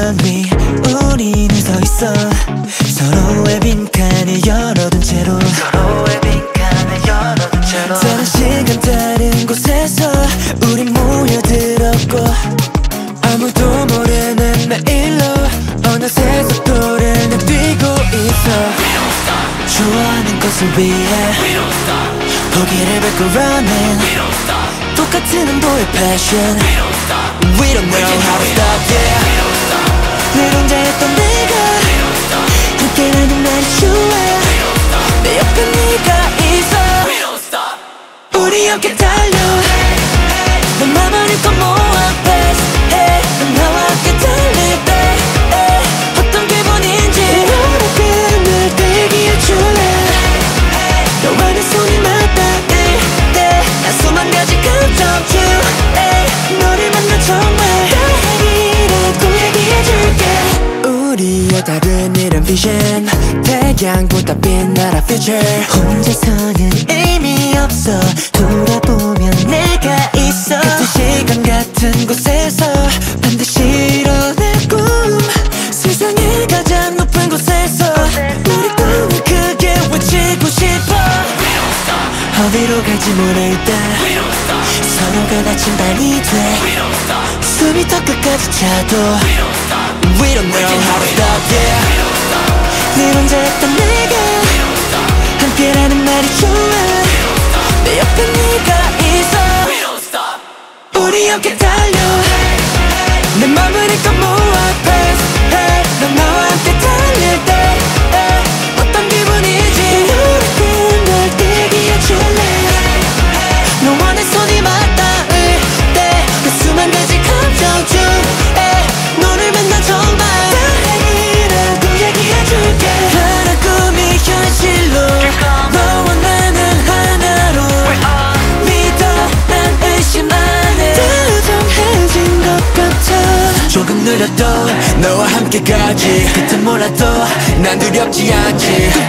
편 위 우리는 서 있어. 서로의 빈칸을 열어둔 채로 다른 시간 다른 곳에서 우린 모여들었고, 아무도 모르는 내일로 어느새 속도를 내뛰고 있어. 좋아하는 것을 위해 포기를 밟고 running. 똑같은 온도의 passion. We don't know how to stop, yeah. 늘 혼자였던 내가 함께라는 날이 좋아. 내 옆에 네가 있어. 우리 함께 달려. 내 맘을 읽고 모아 best. 넌 나와 함께 달릴 때 어떤 기분인지 날 대기해줄래. 너와 내 손이 맞닿을 때 난 수만 가지 감정 중 너를 만나 정말 다행이라고 얘기해줄게. 우리의 다른 이런 vision, 태양보다 빛나라 future. 혼자서는 의미 없어. 돌아보면 내가 있어. 같은 시간 같은 곳에서 반드시 이뤄낼 꿈. 세상의 가장 높은 곳에서 우리 꿈을 크게 외치고 싶어. 어디로 갈지 모를 때 서로가 다친 발이 돼. 숨이 더 끝까지 차도 We don't know how to stop, yeah. 늘 혼자였던 내가 함께라는 날이 좋아. 내 옆에 네가 있어. 우리 함께 달려. 내 맘을 읽고 모아 press. 넌 나와 함께 달릴 때 어떤 기분이지 날 대기해줄래. 너와 내 손이 맞닿을 때 그 수만 가지 감정 중에 너를 만나 정말 다행이라고 얘기해줄게. 하나 꿈이 현실로 너와 나는 하나로 믿어. 난 의심 안 해. 다정해진 것 같아. 조금 느려도 너와 함께 가지. 끝은 몰라도 난 두렵지 않지.